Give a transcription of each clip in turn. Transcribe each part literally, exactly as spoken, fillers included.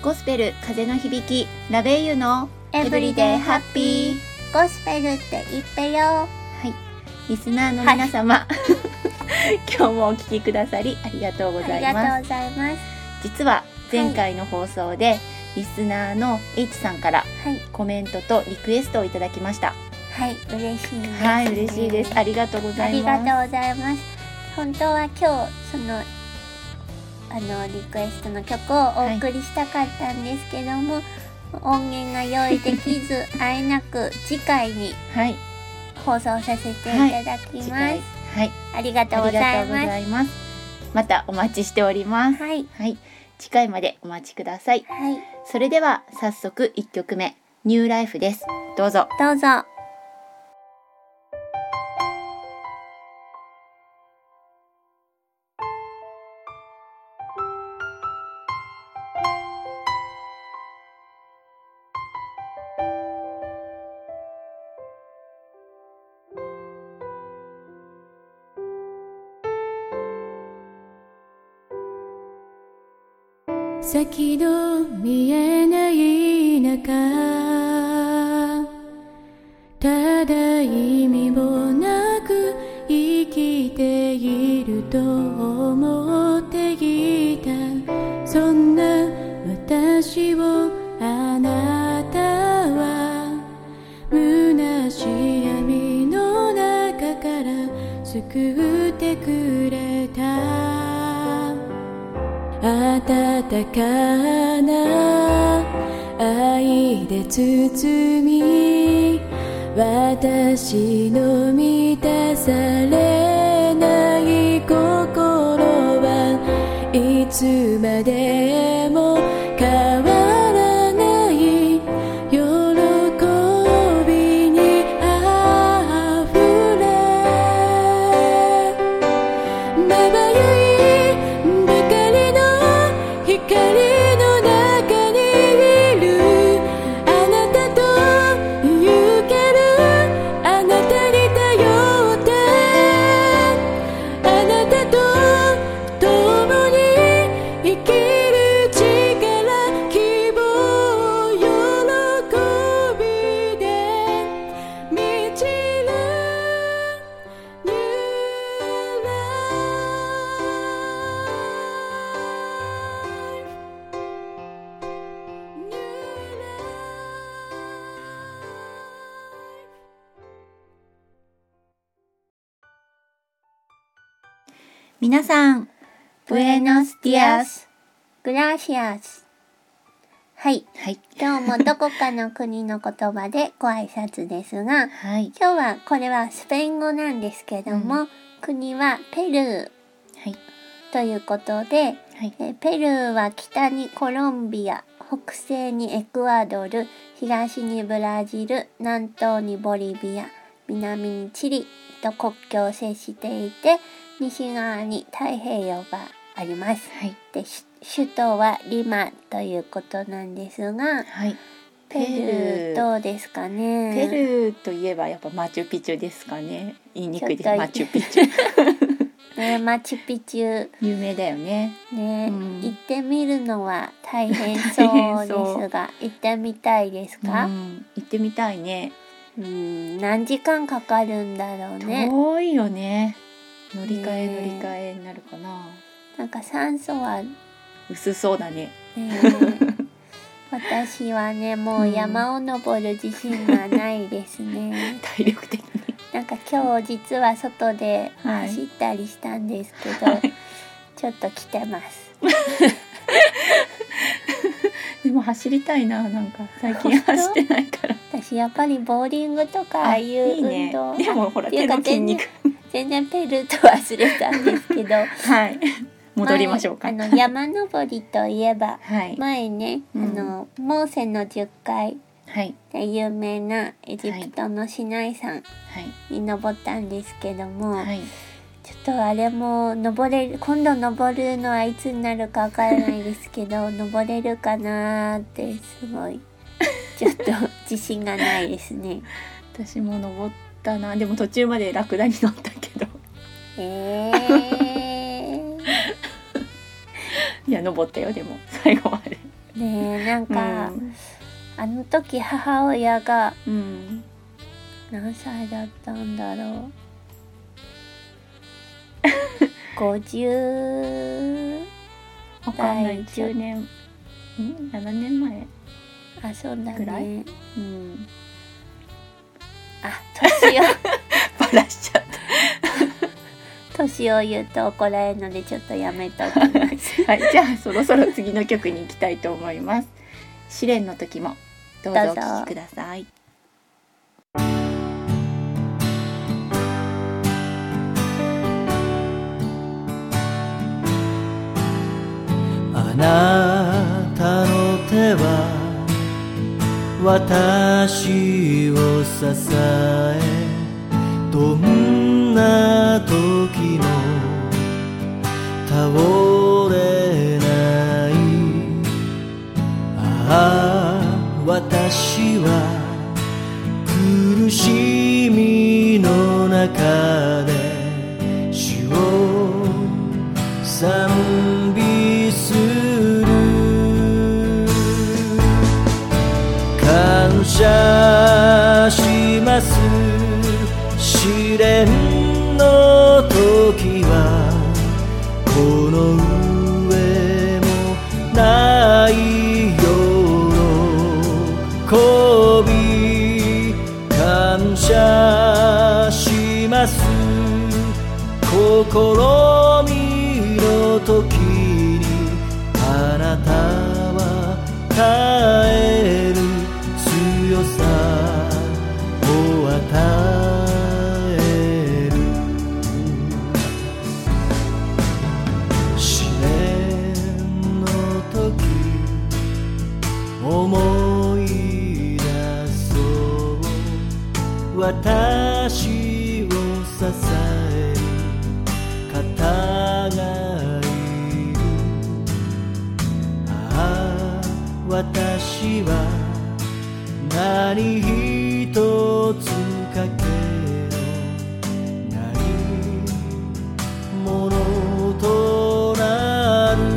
ゴスペル風の響きラベイユのエブリデイハッピー。ゴスペルって言ってよ。 はい、リスナーの皆様、はい、今日もお聞きくださりありがとうございます。 ありがとうございます。 実は前回の放送で、はい、リスナーの H さんからコメントとリクエストをいただきました。 はい、嬉しいです、 ね。はい、嬉しいです。ありがとうございます。 ありがとうございます。本当は今日そのあのリクエストの曲をお送りしたかったんですけども、はい、音源が用意できずあえなく次回に放送させていただきます。はい、 はい、 ありがとうございます。 ます。またお待ちしております。 はい、 はい、次回までお待ちください。 はい、 それでは早速いっきょくめ、ニューライフです。どうぞ。 どうぞ。 先の見えない中、ただ意味もなく生きていると思っていた。そんな私をあなたは虚しい闇の中から救ってくれた。温かな愛で包み、私の満たされない心はいつまでも変わらない喜びにあふれ、まばゆい光の中にいるあなたと行ける、あなたに頼ってあなたと共に生きる力、希望、喜びで満ちる New Life。 皆さん、ブエノスディアス、 グラシアス。はい、はい、今日もどこかの国の言葉でご挨拶ですが、 はい、 今日はこれはスペイン語なんですけども、うん、国はペルー、はい、ということで、はい、えペルーは北にコロンビア、北西にエクアドル、東にブラジル、南東にボリビア、南にチリと国境を接していて、西側に太平洋があります。はい、で首都はリマということなんですが、はい、ペルーどうですかね。 ペルーといえばやっぱマチュピチュですかね。言いにくいです。マチュピチュ、 ね、マチュピチュ有名だよね。 ね、うん、行ってみるのは大変そうですが行ってみたいですか。 うん、行ってみたいね。 うん、何時間かかるんだろうね。 遠いよね。乗り換え乗り換えになるかな。 なんか酸素は薄そうだね。 ね私はねもう山を登る自信がないですね。 体力的に。 なんか今日実は外で走ったりしたんですけど、はい、ちょっと来てます。 でも走りたいな、なんか最近走ってないから。 私やっぱりボーリングとかああいう運動、 いいね、でもほら手の筋肉全然ペルーと忘れたんですけど、 はい、戻りましょうか。 あの山登りといえば、 はい、 前ね、うん、あのモーセのじゅっかいで有名なエジプトのシナイ山に登ったんですけども、はいはい、ちょっとあれも登れる、今度登るのはいつになるかわからないですけど登れるかなってすごいちょっと自信がないですね。 私も登ったな。でも途中までラクダに乗ったけどえーいや登ったよ。でも最後までねえ、なんか、うん、あの時母親が何歳だったんだろうごじゅうわかんない、じゅうねん、んななねんまえ、 あ、そうだね、 うん、 あ、年をバラしちゃった年を言うと怒られるのでちょっとやめときますはい、じゃあそろそろ次の曲に行きたいと思います。試練の時もどうぞお聴きください。 あなたの手は私を支え、どんな時も倒れない。ああ、私は苦しみの中で主を賛美する。感謝します。試練の時はこの上もない喜び感謝します。試みの時にあなたは耐える強さを与える。試練の時思い出そう。私を支える方がいる。ああ、私は何一つかけのないものとなる。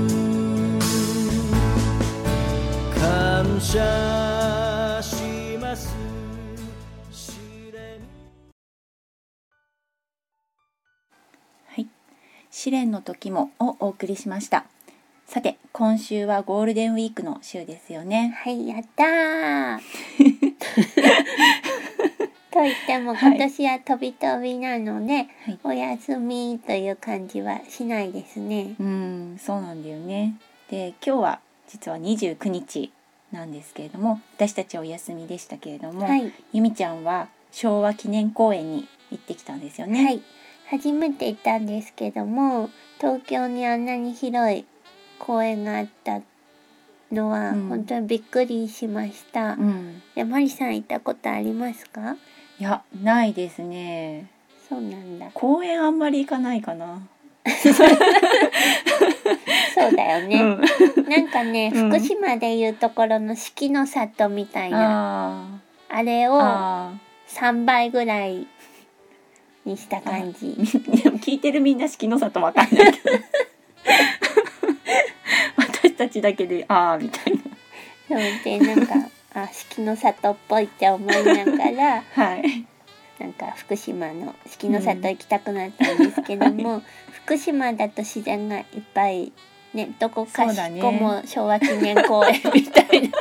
感謝します。 はい、試練の時もをお送りしました。さて、今週はゴールデンウィークの週ですよね。 はい、やったーと言っても今年は飛び飛びなので、はい、お休みという感じはしないですね。 うん、そうなんだよね。で、今日は実はにじゅうくにちなんですけれども、私たちお休みでしたけれども、はい、ゆみちゃんは昭和記念公園に行ってきたんですよね。 はい、初めて行ったんですけども、東京にあんなに広い公園があったのは本当にびっくりしました。うん、マリさん行ったことありますか？ いや、ないですね。 そうなんだ。 公園あんまり行かないかな。 そうだよね。うん、なんかね、うん、福島でいうところの四季の里みたいな あ, あれをさんばいぐらいにした感じ。 でも聞いてるみんな四季の里わかんないけど私たちだけであーみたいな。 そうで、なんかあ、四季の里っぽいって思いながら、 はい、 なんか福島の四季の里行きたくなったんですけども、うんはい、福島だと自然がいっぱいね、どこかしこも昭和記念公園みたいな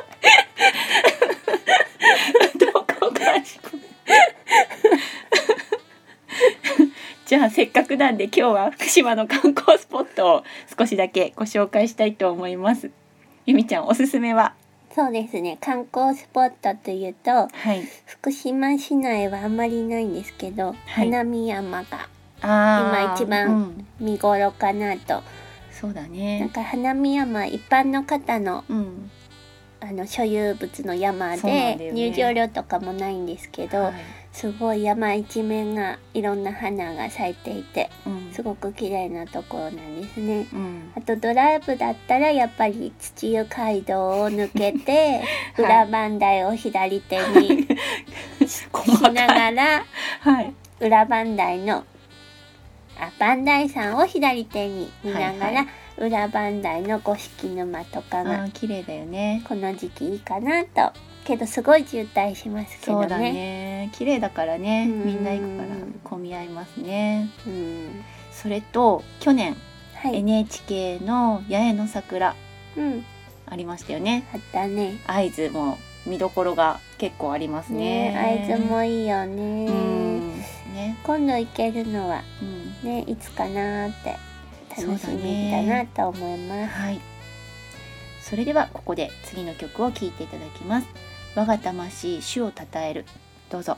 どこかしこじゃあせっかくなんで今日は福島の観光スポットを少しだけご紹介したいと思います。ゆみちゃん、おすすめは？ そうですね、観光スポットというと、はい、福島市内はあんまりないんですけど、はい、花見山が今一番見頃かなと、うん、 そうだね。 なんか花見山一般の方の、うん、あの所有物の山で、ね、入場料とかもないんですけど、はい、すごい山一面がいろんな花が咲いていて、うん、すごく綺麗なところなんですね。うん、あとドライブだったらやっぱり土湯街道を抜けて、はい、裏磐梯を左手にしながら、はい、裏磐梯のあ磐梯山を左手に見ながら、はいはい、 裏磐梯の五色沼とかが綺麗だよね。 この時期いいかなと。けどすごい渋滞しますけどね。 そうだね。綺麗だからね、みんな行くから混み合いますね。うん、それと去年、はい、エヌエイチケー の八重の桜、うん、ありましたよね。 あったね。 会津も見どころが結構ありますね。 ね、会津もいいよね。うんね、今度行けるのは、うん、ね、いつかなって楽しみだなと思います。 はい。それではここで次の曲を聴いていただきます。我が魂主をたたえる。どうぞ。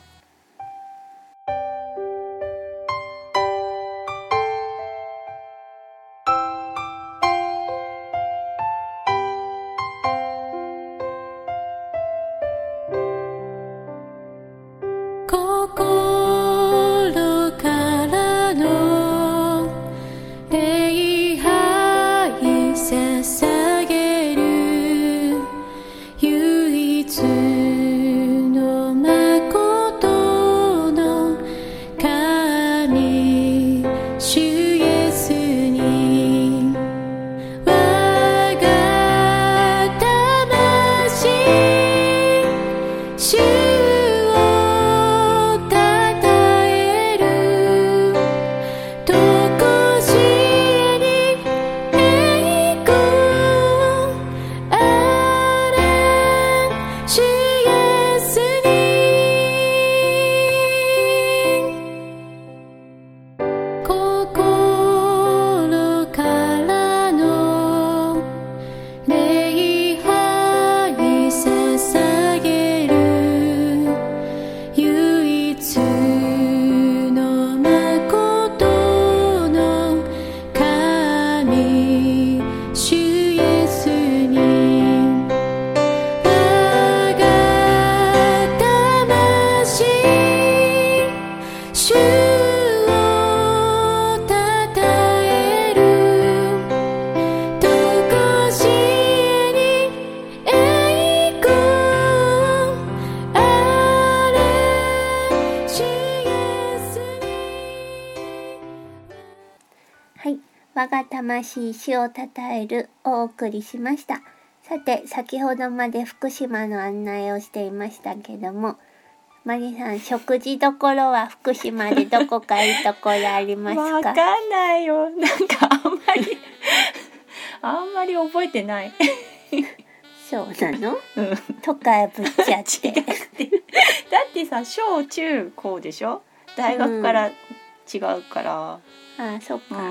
我が魂主をたたえるをお送りしました。さて、先ほどまで福島の案内をしていましたけども、マリさん、食事どころは福島でどこかいいところありますか？ わかんないよ。なんかあんまりあんまり覚えてない。 そうなの？ うん。 とかぶっちゃって。 だってさ、小中高でしょ？大学から違うから。うんああ、そっか。うん、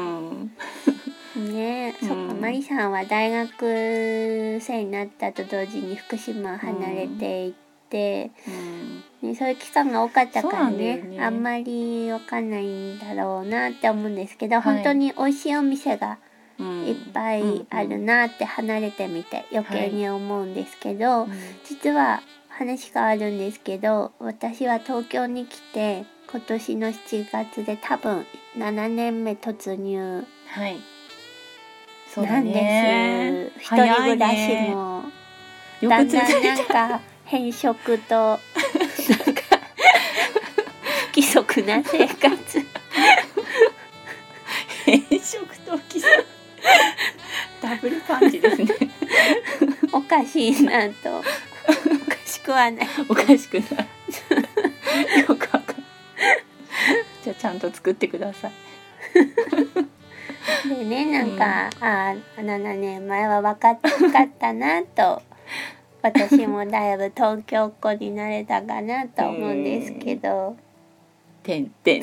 ねえ、 うん、 そっか。マリさんは大学生になったと同時に福島を離れていって、うんね、そういう期間が多かったから ね, ねあんまりわかんないんだろうなって思うんですけど、はい、本当に美味しいお店がいっぱいあるなって離れてみて余計に思うんですけど、はい、実は話変わるんですけど、私は東京に来て今年のしちがつで多分ななねんめ突入なんです。一人暮らしもだんだんなんか偏食となんか不規則な生活偏食と不規則ダブルパンチですね。 おかしいなと。おかしくはない。 おかしくない。よくわかんない。じゃあちゃんと作ってください。 でね、なんか、うん、ああななねんまえは分かってよかったなと私もだいぶ東京っ子になれたかなと思うんですけどてんてん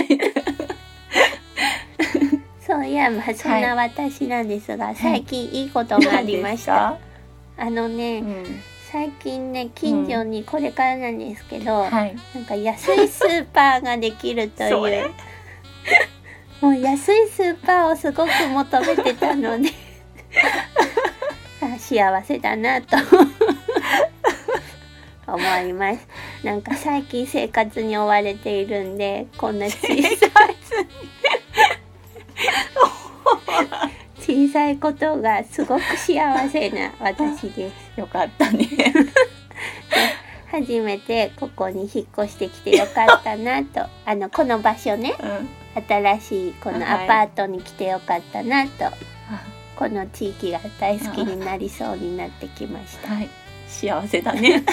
そういや、まあそんな私なんですが、はい、最近いいことがありました。あのね、うん最近ね近所にこれからなんですけど、うんはい、なんか安いスーパーができるというもう安いスーパーをすごく求めてたので幸せだなと思います。なんか最近生活に追われているんでこんな小さい小さいことがすごく幸せな私です。 よかったね。 初めてここに引っ越してきてよかったなとあのこの場所ね、うん、新しいこのアパートに来てよかったなと、はい、 この地域が大好きになりそうになってきました。 はい、幸せだね。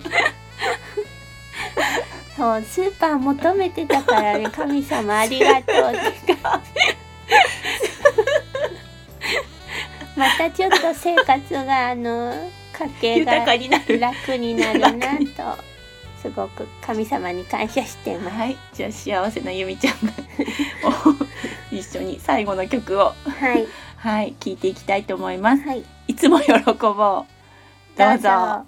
そうスーパー求めてたからね、神様ありがとうってまたちょっと生活があの家計が豊かになる、 楽になるなとすごく神様に感謝してます。 はい、じゃあ幸せなゆみちゃんが一緒に最後の曲をはいはい聴いていきたいと思います。 はい、 いつも喜ぼう。どうぞ。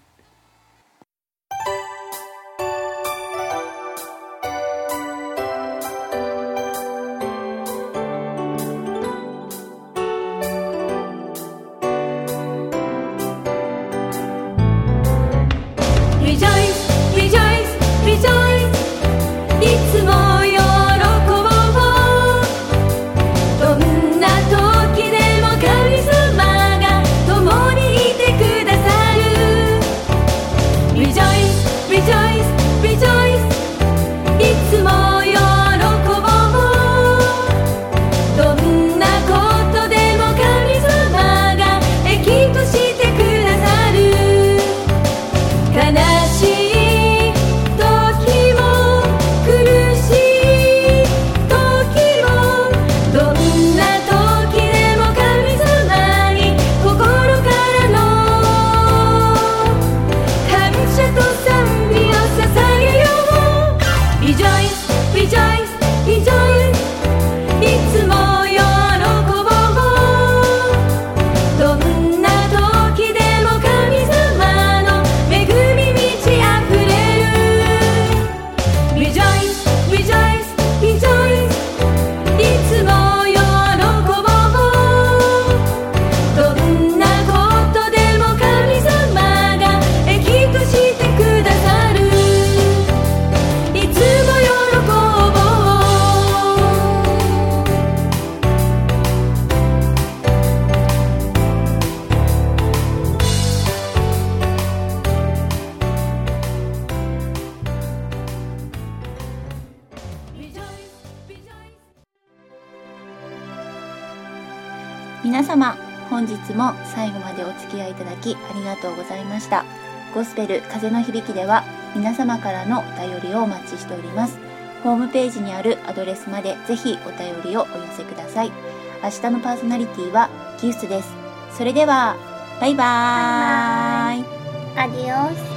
皆様、本日も最後までお付き合いいただきありがとうございました。ゴスペル風の響きでは皆様からのお便りをお待ちしております。ホームページにあるアドレスまでぜひお便りをお寄せください。明日のパーソナリティはギフスです。それではバイバーイ。 アディオス。